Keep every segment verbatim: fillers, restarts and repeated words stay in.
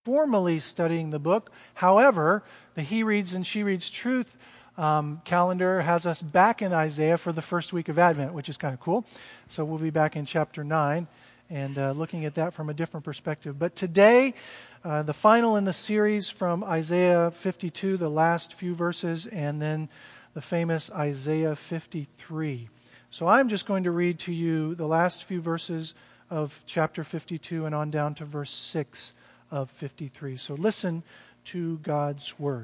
formally studying the book. However, the He Reads and She Reads Truth um, calendar has us back in Isaiah for the first week of Advent, which is kind of cool. So we'll be back in chapter nine and uh, looking at that from a different perspective. But today, uh, the final in the series from Isaiah fifty-two, the last few verses, and then the famous Isaiah fifty-three. So I'm just going to read to you the last few verses of chapter fifty-two and on down to verse six of fifty-three. So listen to God's word.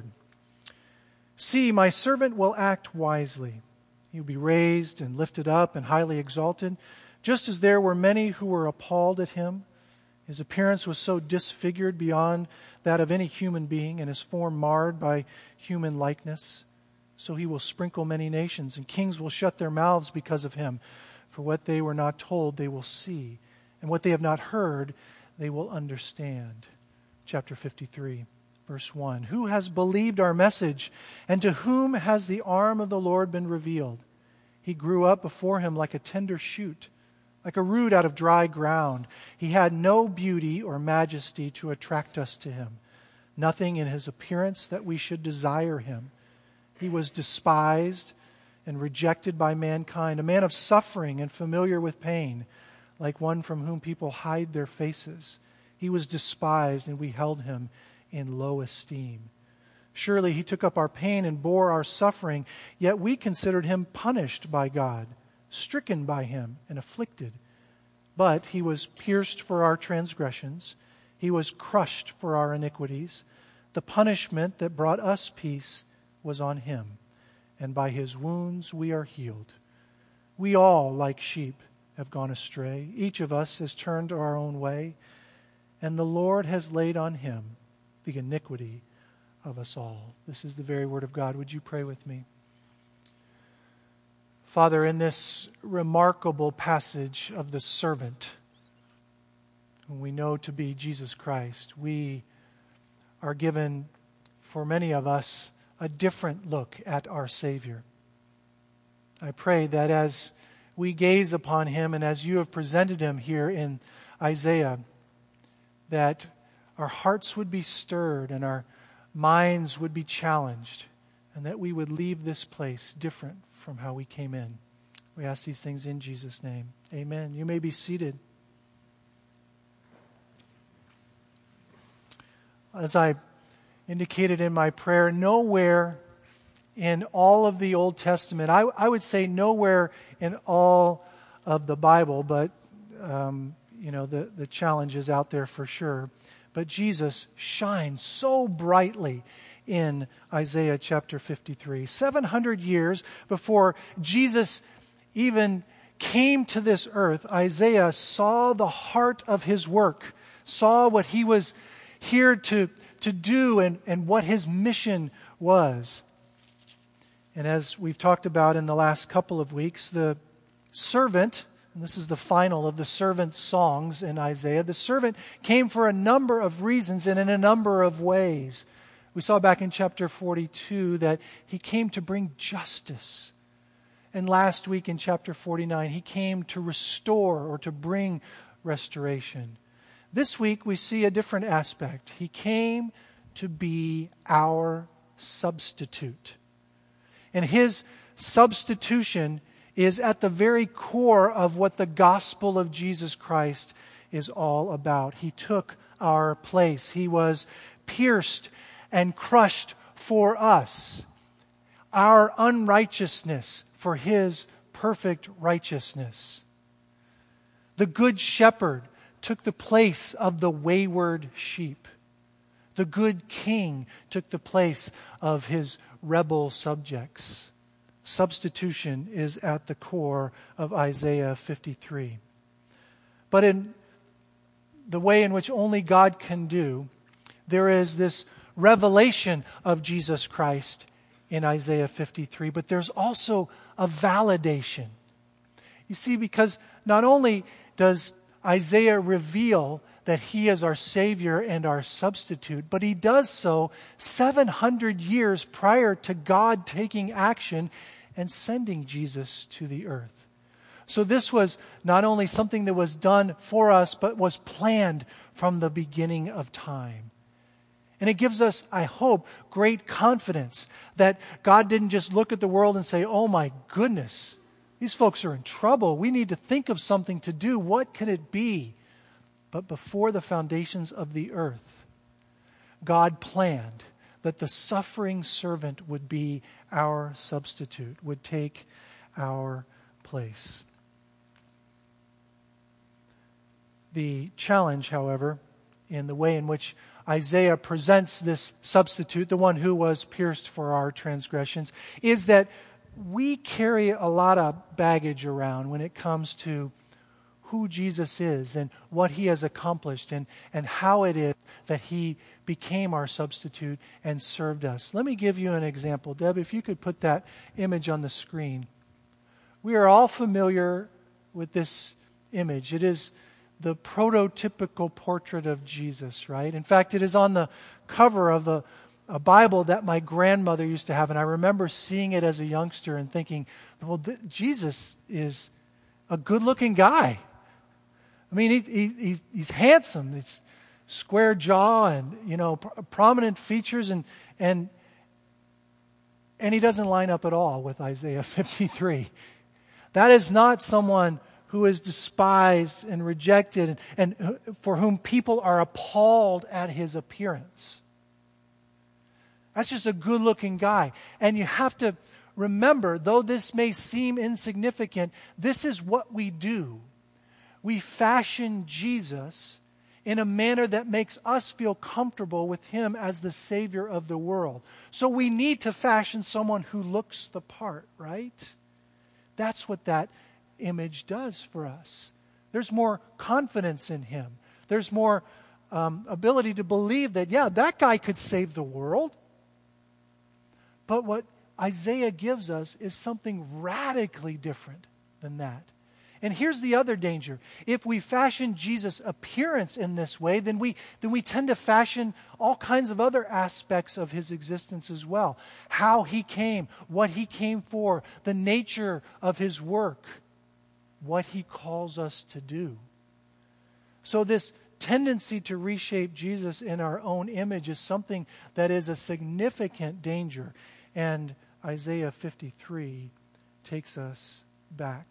See, my servant will act wisely. He will be raised and lifted up and highly exalted, just as there were many who were appalled at him. His appearance was so disfigured beyond that of any human being, and his form marred by human likeness. So he will sprinkle many nations, and kings will shut their mouths because of him. For what they were not told, they will see, and what they have not heard, they will understand. Chapter fifty-three, verse one. Who has believed our message, and to whom has the arm of the Lord been revealed? He grew up before him like a tender shoot, like a root out of dry ground. He had no beauty or majesty to attract us to him, nothing in his appearance that we should desire him. He was despised and rejected by mankind, a man of suffering and familiar with pain, like one from whom people hide their faces. He was despised, and we held him in low esteem. Surely he took up our pain and bore our suffering, yet we considered him punished by God, stricken by him and afflicted. But he was pierced for our transgressions. He was crushed for our iniquities. The punishment that brought us peace was on him, and by his wounds we are healed. We all, like sheep, have gone astray. Each of us has turned our own way, and the Lord has laid on him the iniquity of us all. This is the very word of God. Would you pray with me? Father, in this remarkable passage of the servant, whom we know to be Jesus Christ, we are given, for many of us, a different look at our Savior. I pray that as we gaze upon him and as you have presented him here in Isaiah, that our hearts would be stirred and our minds would be challenged, and that we would leave this place different from how we came in. We ask these things in Jesus' name. Amen. You may be seated. As I indicated in my prayer, nowhere in all of the Old Testament, I, I would say nowhere in all of the Bible, but um, you know, the, the challenge is out there for sure. But Jesus shines so brightly in Isaiah chapter fifty-three. seven hundred years before Jesus even came to this earth, Isaiah saw the heart of his work, saw what he was here to, to do and, and what his mission was. And as we've talked about in the last couple of weeks, the servant, and this is the final of the servant songs in Isaiah, the servant came for a number of reasons and in a number of ways. We saw back in chapter forty-two that he came to bring justice. And last week in chapter forty-nine, he came to restore or to bring restoration. This week we see a different aspect. He came to be our substitute. And his substitution is at the very core of what the gospel of Jesus Christ is all about. He took our place. He was pierced and crushed for us, our unrighteousness for his perfect righteousness. The good shepherd took the place of the wayward sheep. The good king took the place of his rebel subjects. Substitution is at the core of Isaiah fifty-three. But in the way in which only God can do, there is this revelation of Jesus Christ in Isaiah fifty-three, but there's also a validation. You see, because not only does Isaiah reveal that he is our Savior and our substitute, but he does so seven hundred years prior to God taking action and sending Jesus to the earth. So this was not only something that was done for us, but was planned from the beginning of time. And it gives us, I hope, great confidence that God didn't just look at the world and say, oh my goodness, these folks are in trouble. We need to think of something to do. What can it be? But before the foundations of the earth, God planned that the suffering servant would be our substitute, would take our place. The challenge, however, in the way in which Isaiah presents this substitute, the one who was pierced for our transgressions, is that we carry a lot of baggage around when it comes to who Jesus is and what he has accomplished and, and how it is that he became our substitute and served us. Let me give you an example. Deb, if you could put that image on the screen. We are all familiar with this image. It is the prototypical portrait of Jesus, right? In fact, it is on the cover of a, a Bible that my grandmother used to have, and I remember seeing it as a youngster and thinking, well, th- Jesus is a good-looking guy. I mean, he, he, he's, he's handsome. It's square jaw and, you know, pr- prominent features, and and and he doesn't line up at all with Isaiah fifty-three. That is not someone who is despised and rejected and, and for whom people are appalled at his appearance. That's just a good-looking guy. And you have to remember, though this may seem insignificant, this is what we do. We fashion Jesus in a manner that makes us feel comfortable with him as the Savior of the world. So we need to fashion someone who looks the part, right? That's what that image does for us. There's more confidence in him. There's more um, ability to believe that, yeah, that guy could save the world. But what Isaiah gives us is something radically different than that. And here's the other danger. If we fashion Jesus' appearance in this way, then we, then we tend to fashion all kinds of other aspects of his existence as well. How he came, what he came for, the nature of his work, what he calls us to do. So this tendency to reshape Jesus in our own image is something that is a significant danger. And Isaiah fifty-three takes us back.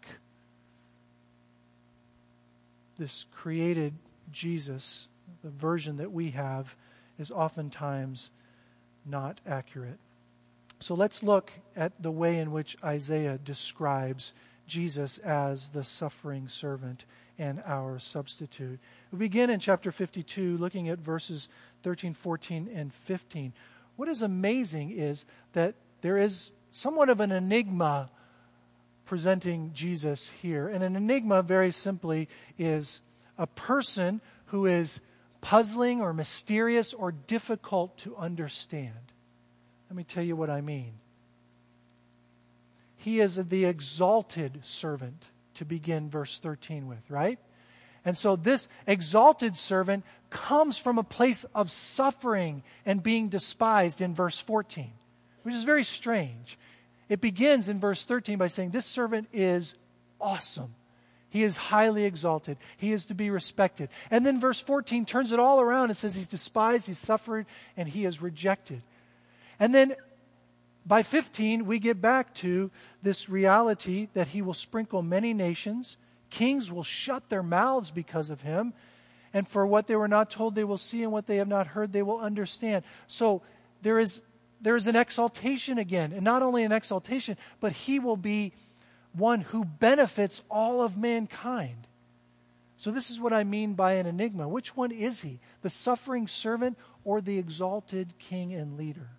This created Jesus, the version that we have, is oftentimes not accurate. So let's look at the way in which Isaiah describes Jesus as the suffering servant and our substitute. We begin in chapter fifty-two, looking at verses thirteen, fourteen, and fifteen. What is amazing is that there is somewhat of an enigma presenting Jesus here. And an enigma, very simply, is a person who is puzzling or mysterious or difficult to understand. Let me tell you what I mean. He is the exalted servant, to begin verse thirteen with, right? And so this exalted servant comes from a place of suffering and being despised in verse fourteen, which is very strange. It begins in verse thirteen by saying, this servant is awesome. He is highly exalted. He is to be respected. And then verse fourteen turns it all around and says he's despised, he's suffered, and he is rejected. And then by fifteen, we get back to this reality that he will sprinkle many nations. Kings will shut their mouths because of him. And for what they were not told, they will see, and what they have not heard, they will understand. So there is there is an exaltation again. And not only an exaltation, but he will be one who benefits all of mankind. So this is what I mean by an enigma. Which one is he? The suffering servant or the exalted king and leader?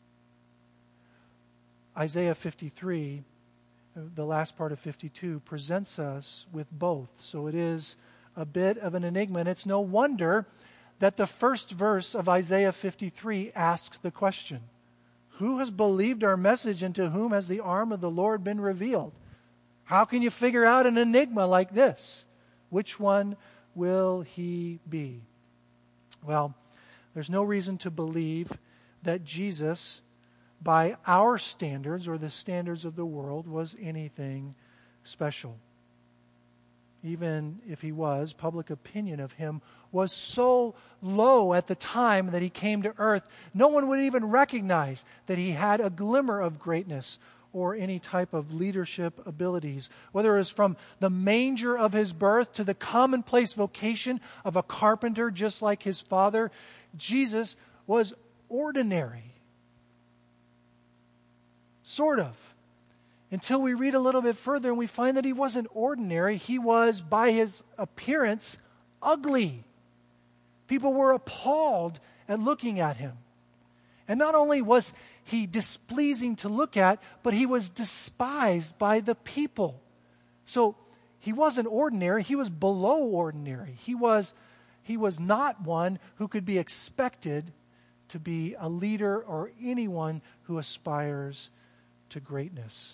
Isaiah fifty-three, the last part of fifty-two, presents us with both. So it is a bit of an enigma. And it's no wonder that the first verse of Isaiah fifty-three asks the question, who has believed our message, and to whom has the arm of the Lord been revealed? How can you figure out an enigma like this? Which one will he be? Well, there's no reason to believe that Jesus, by our standards or the standards of the world, was anything special. even if he was, public opinion of him was so low at the time that he came to earth, no one would even recognize that he had a glimmer of greatness or any type of leadership abilities. Whether it was from the manger of his birth to the commonplace vocation of a carpenter just like his father, Jesus was ordinary. Sort of. Until we read a little bit further and we find that he wasn't ordinary. He was, by his appearance, ugly. People were appalled at looking at him. And not only was he displeasing to look at, but he was despised by the people. So he wasn't ordinary. He was below ordinary. He was, he was not one who could be expected to be a leader or anyone who aspires to greatness.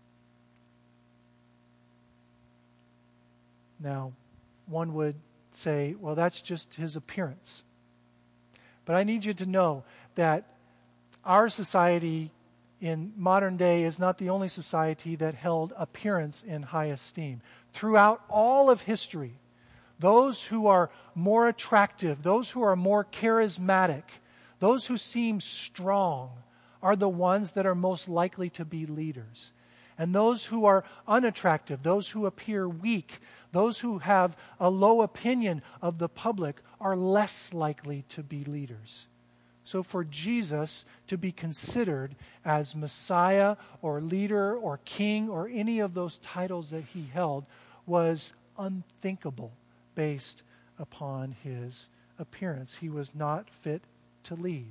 Now, one would say, well, that's just his appearance. But I need you to know that our society in modern day is not the only society that held appearance in high esteem. Throughout all of history, those who are more attractive, those who are more charismatic, those who seem strong are the ones that are most likely to be leaders. And those who are unattractive, those who appear weak, those who have a low opinion of the public are less likely to be leaders. So for Jesus to be considered as Messiah or leader or king or any of those titles that he held was unthinkable based upon his appearance. He was not fit to lead.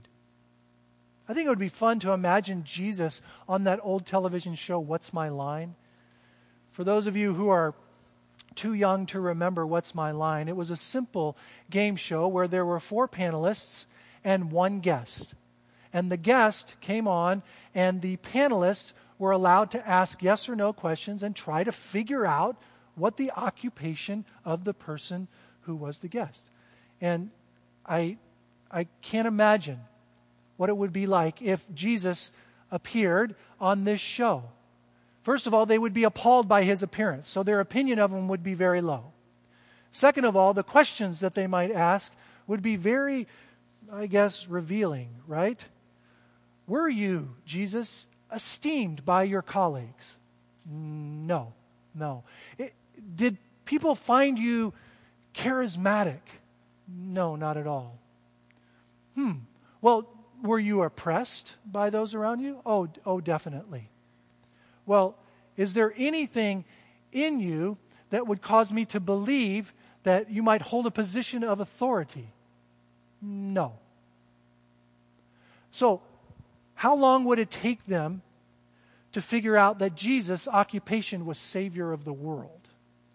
I think it would be fun to imagine Jesus on that old television show, What's My Line? For those of you who are too young to remember What's My Line, it was a simple game show where there were four panelists and one guest. And the guest came on, and the panelists were allowed to ask yes or no questions and try to figure out what the occupation of the person who was the guest. And I, I can't imagine what it would be like if Jesus appeared on this show. First of all, they would be appalled by his appearance, so their opinion of him would be very low. Second of all, the questions that they might ask would be very, I guess, revealing, right? Were you, Jesus, esteemed by your colleagues? No, no. It, did people find you charismatic? No, not at all. Hmm. Well, were you oppressed by those around you? Oh, oh, definitely. Well, is there anything in you that would cause me to believe that you might hold a position of authority? No. So, how long would it take them to figure out that Jesus' occupation was Savior of the world?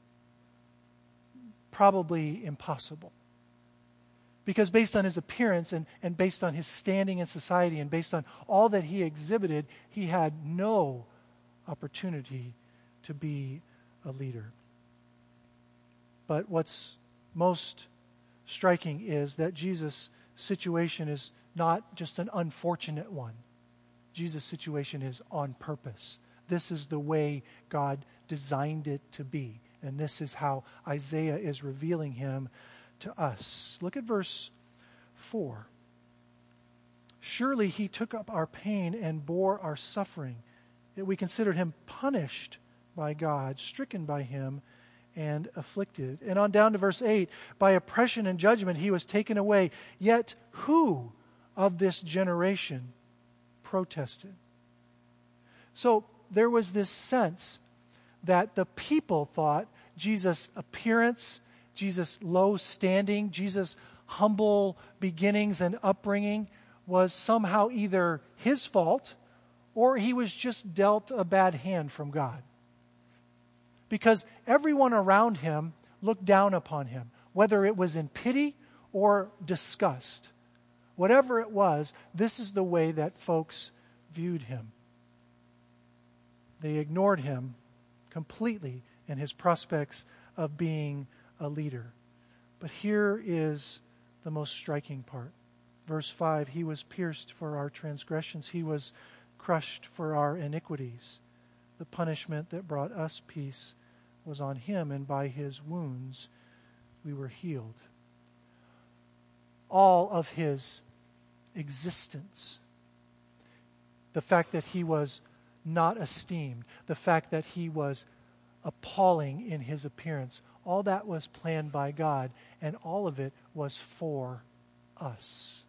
Probably impossible. Because based on his appearance and, and based on his standing in society and based on all that he exhibited, he had no opportunity to be a leader. But what's most striking is that Jesus' situation is not just an unfortunate one. Jesus' situation is on purpose. This is the way God designed it to be. And this is how Isaiah is revealing him to us. Look at verse four. Surely he took up our pain and bore our suffering, yet we considered him punished by God, stricken by him, and afflicted. And on down to verse eight, by oppression and judgment he was taken away. Yet who of this generation protested? So there was this sense that the people thought Jesus' appearance, Jesus' low standing, Jesus' humble beginnings and upbringing was somehow either his fault or he was just dealt a bad hand from God. Because everyone around him looked down upon him, whether it was in pity or disgust. Whatever it was, this is the way that folks viewed him. They ignored him completely in his prospects of being a leader. But here is the most striking part. Verse five, he was pierced for our transgressions. He was crushed for our iniquities. The punishment that brought us peace was on him, and by his wounds we were healed. All of his existence, the fact that he was not esteemed, the fact that he was appalling in his appearance, all that was planned by God, and all of it was for us.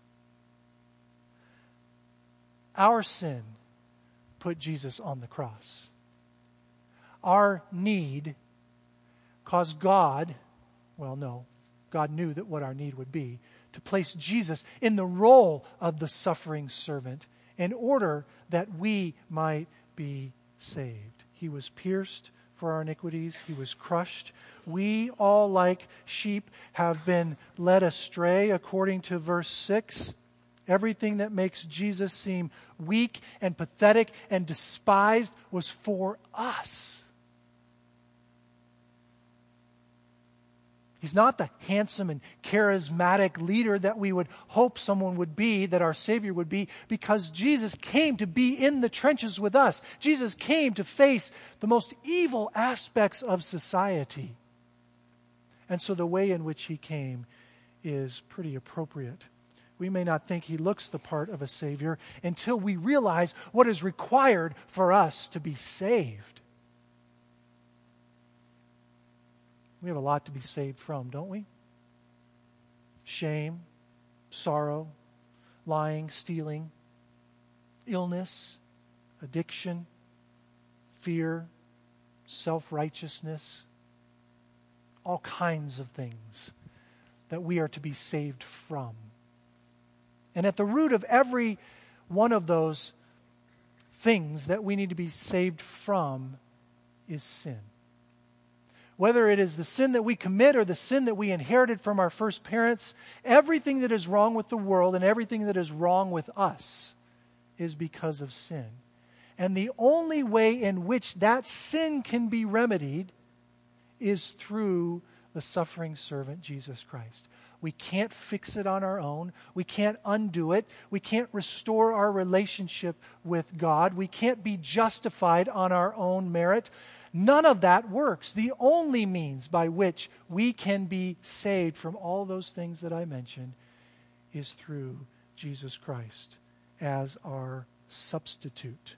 Our sin put Jesus on the cross. Our need caused God, well, no, God knew that what our need would be, to place Jesus in the role of the suffering servant in order that we might be saved. He was pierced for our iniquities. He was crushed. We all, like sheep, have been led astray, according to verse six. Everything that makes Jesus seem weak and pathetic and despised was for us. He's not the handsome and charismatic leader that we would hope someone would be, that our Savior would be, because Jesus came to be in the trenches with us. Jesus came to face the most evil aspects of society. And so the way in which he came is pretty appropriate. We may not think he looks the part of a Savior until we realize what is required for us to be saved. We have a lot to be saved from, don't we? Shame, sorrow, lying, stealing, illness, addiction, fear, self-righteousness, all kinds of things that we are to be saved from. And at the root of every one of those things that we need to be saved from is sin. Whether it is the sin that we commit or the sin that we inherited from our first parents, everything that is wrong with the world and everything that is wrong with us is because of sin. And the only way in which that sin can be remedied is through the suffering servant, Jesus Christ. We can't fix it on our own. We can't undo it. We can't restore our relationship with God. We can't be justified on our own merit. None of that works. The only means by which we can be saved from all those things that I mentioned is through Jesus Christ as our substitute.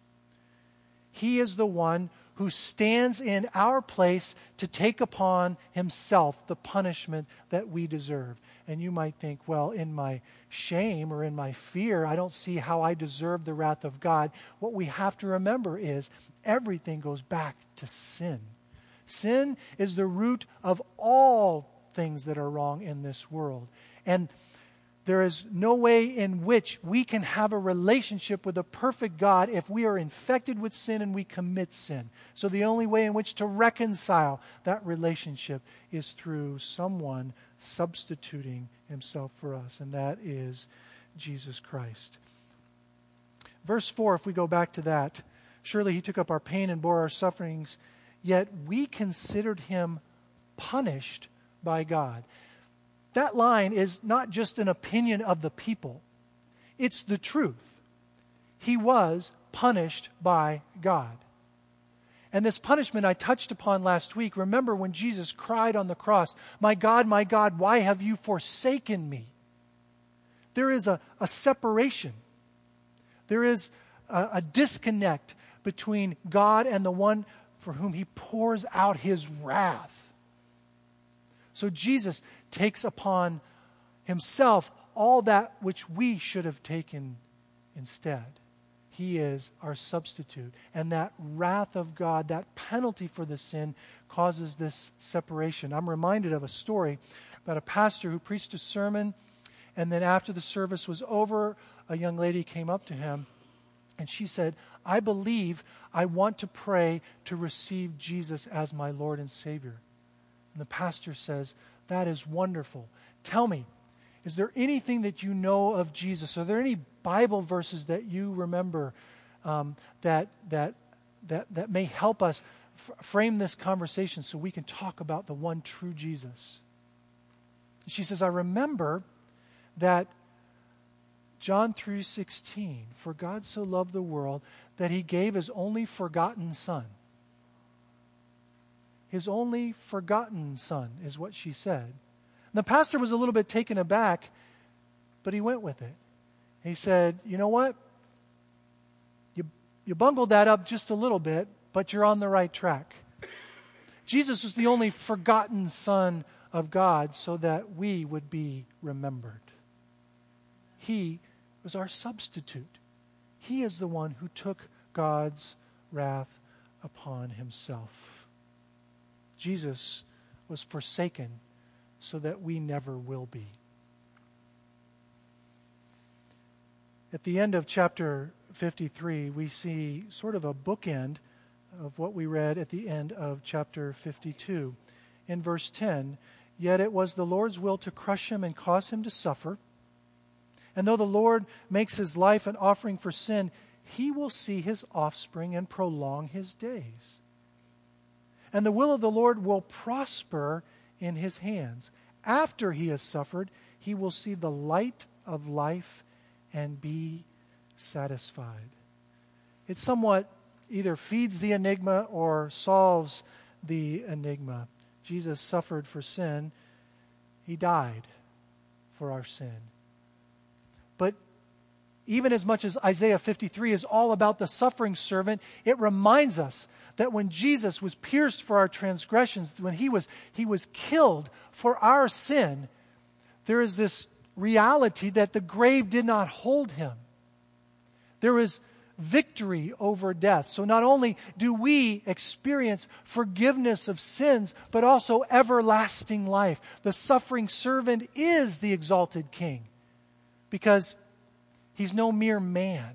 He is the one who stands in our place to take upon himself the punishment that we deserve. And you might think, well, in my shame or in my fear, I don't see how I deserve the wrath of God. What we have to remember is everything goes back to sin. Sin is the root of all things that are wrong in this world. And there is no way in which we can have a relationship with a perfect God if we are infected with sin and we commit sin. So the only way in which to reconcile that relationship is through someone substituting himself for us, and that is Jesus Christ. Verse four, if we go back to that, surely he took up our pain and bore our sufferings, yet we considered him punished by God. That line is not just an opinion of the people. It's the truth. He was punished by God. And this punishment I touched upon last week. Remember when Jesus cried on the cross, "My God, my God, why have you forsaken me?" There is a, a separation. There is a, a disconnect between God and the one for whom he pours out his wrath. So Jesus takes upon himself all that which we should have taken instead. He is our substitute. And that wrath of God, that penalty for the sin, causes this separation. I'm reminded of a story about a pastor who preached a sermon, and then after the service was over, a young lady came up to him, and she said, "I believe I want to pray to receive Jesus as my Lord and Savior." And the pastor says, "That is wonderful. Tell me, is there anything that you know of Jesus? Are there any Bible verses that you remember um, that that that that may help us f- frame this conversation so we can talk about the one true Jesus?" She says, "I remember that John three sixteen, for God so loved the world that he gave his only forgotten Son." his only forgotten son, is what she said. And the pastor was a little bit taken aback, but he went with it. He said, you know what? You, you bungled that up just a little bit, but you're on the right track. Jesus was the only forgotten Son of God so that we would be remembered. He was our substitute. He is the one who took God's wrath upon himself. Jesus was forsaken so that we never will be. At the end of chapter fifty-three, we see sort of a bookend of what we read at the end of chapter fifty-two. In verse ten, yet it was the Lord's will to crush him and cause him to suffer. And though the Lord makes his life an offering for sin, he will see his offspring and prolong his days. And the will of the Lord will prosper in his hands. After he has suffered, he will see the light of life and be satisfied. It somewhat either feeds the enigma or solves the enigma. Jesus suffered for sin. He died for our sin. But even as much as Isaiah fifty-three is all about the suffering servant, it reminds us that when Jesus was pierced for our transgressions, when he was, he was killed for our sin, there is this reality that the grave did not hold him. There is victory over death. So not only do we experience forgiveness of sins, but also everlasting life. The suffering servant is the exalted King because he's no mere man.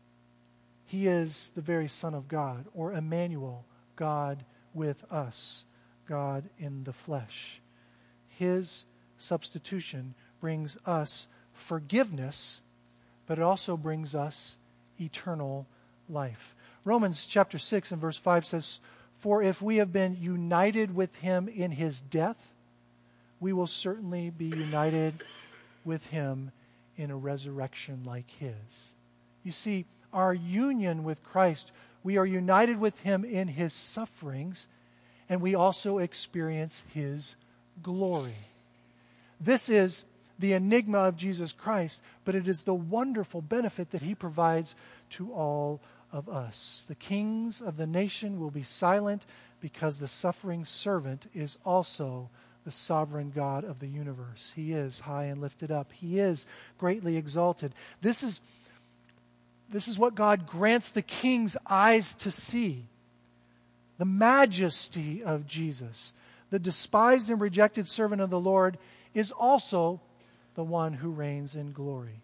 He is the very Son of God, or Emmanuel, God with us, God in the flesh. His substitution brings us forgiveness, but it also brings us eternal life. Romans chapter six and verse five says, for if we have been united with him in his death, we will certainly be united with him in a resurrection like his. You see, our union with Christ, we are united with him in his sufferings, and we also experience his glory. This is the enigma of Jesus Christ, but it is the wonderful benefit that he provides to all of us. The kings of the nation will be silent because the suffering servant is also the sovereign God of the universe. He is high and lifted up. He is greatly exalted. This is, this is what God grants the king's eyes to see. The majesty of Jesus. The despised and rejected servant of the Lord is also the one who reigns in glory.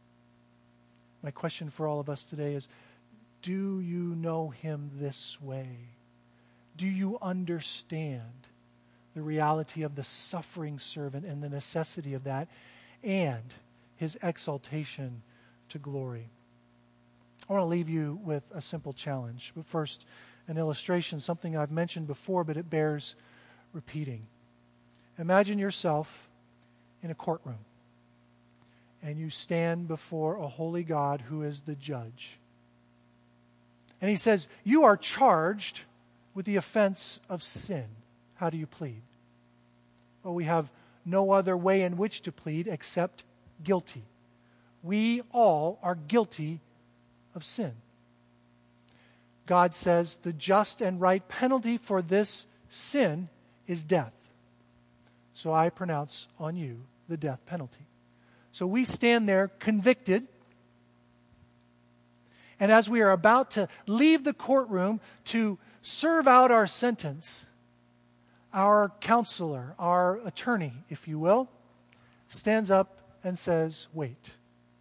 My question for all of us today is, do you know him this way? Do you understand the reality of the suffering servant and the necessity of that and his exaltation to glory? I want to leave you with a simple challenge. But first, an illustration, something I've mentioned before, but it bears repeating. Imagine yourself in a courtroom, and you stand before a holy God who is the judge. And he says, you are charged with the offense of sin. How do you plead? Well, we have no other way in which to plead except guilty. We all are guilty of sin. God says the just and right penalty for this sin is death. So I pronounce on you the death penalty. So we stand there convicted. And as we are about to leave the courtroom to serve out our sentence, our counselor, our attorney, if you will, stands up and says, wait.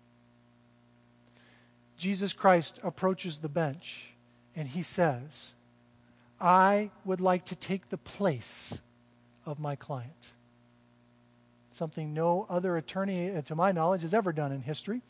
Jesus Christ approaches the bench and he says, I would like to take the place of my client. Something no other attorney, to my knowledge, has ever done in history.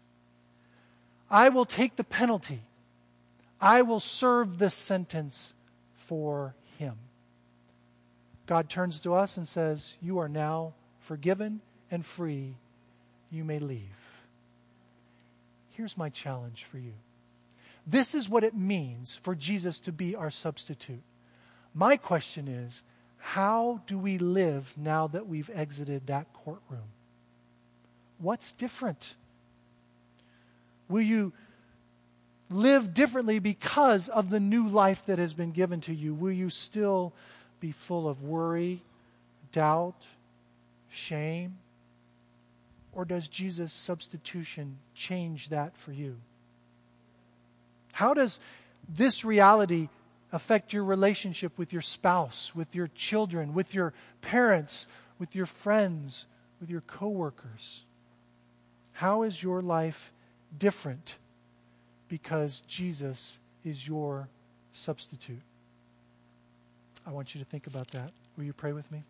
I will take the penalty. I will serve this sentence for him. God turns to us and says, you are now forgiven and free. You may leave. Here's my challenge for you. This is what it means for Jesus to be our substitute. My question is, how do we live now that we've exited that courtroom? What's different? Will you live differently because of the new life that has been given to you? Will you still be full of worry, doubt, shame? Or does Jesus' substitution change that for you? How does this reality affect your relationship with your spouse, with your children, with your parents, with your friends, with your coworkers? How is your life different because Jesus is your substitute? I want you to think about that. Will you pray with me?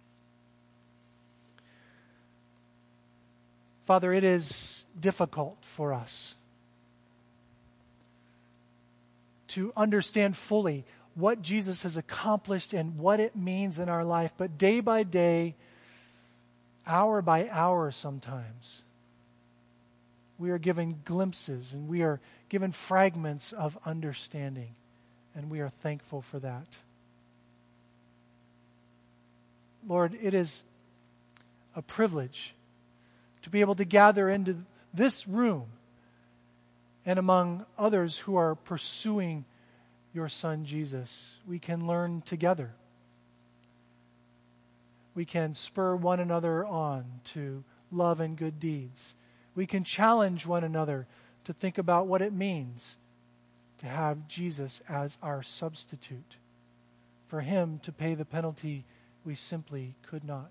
Father, it is difficult for us to understand fully what Jesus has accomplished and what it means in our life. But day by day, hour by hour sometimes, we are given glimpses and we are given fragments of understanding. And we are thankful for that. Lord, it is a privilege to be able to gather into this room and among others who are pursuing your Son, Jesus. We can learn together. We can spur one another on to love and good deeds. We can challenge one another to think about what it means to have Jesus as our substitute, for Him to pay the penalty we simply could not.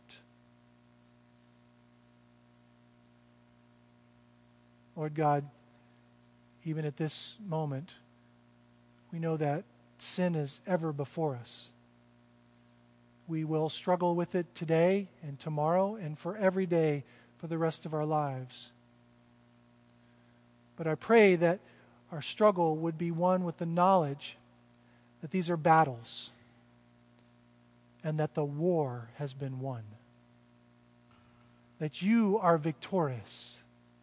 Lord God, even at this moment, we know that sin is ever before us. We will struggle with it today and tomorrow and for every day for the rest of our lives. But I pray that our struggle would be one with the knowledge that these are battles and that the war has been won. That you are victorious.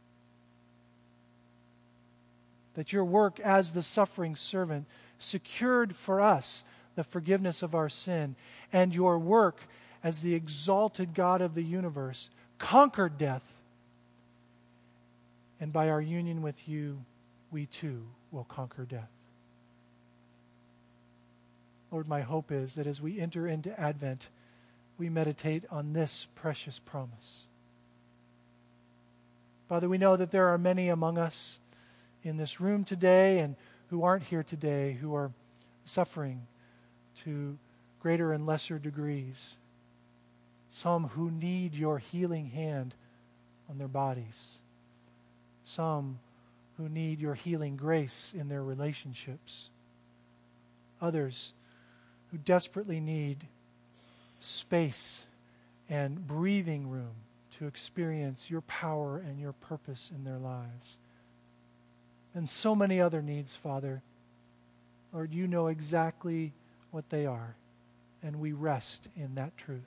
That your work as the suffering servant secured for us the forgiveness of our sin, and your work as the exalted God of the universe conquered death. And by our union with you, we too will conquer death. Lord, my hope is that as we enter into Advent, we meditate on this precious promise. Father, we know that there are many among us in this room today and who aren't here today, who are suffering to greater and lesser degrees. Some who need your healing hand on their bodies. Some who need your healing grace in their relationships. Others who desperately need space and breathing room to experience your power and your purpose in their lives. And so many other needs, Father. Lord, you know exactly what they are, and we rest in that truth.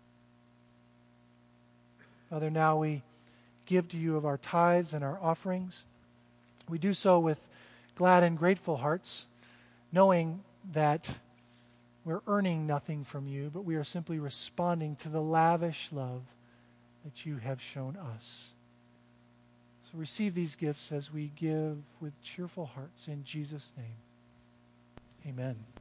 Father, now we give to you of our tithes and our offerings. We do so with glad and grateful hearts, knowing that we're earning nothing from you, but we are simply responding to the lavish love that you have shown us. So receive these gifts as we give with cheerful hearts in Jesus' name. Amen.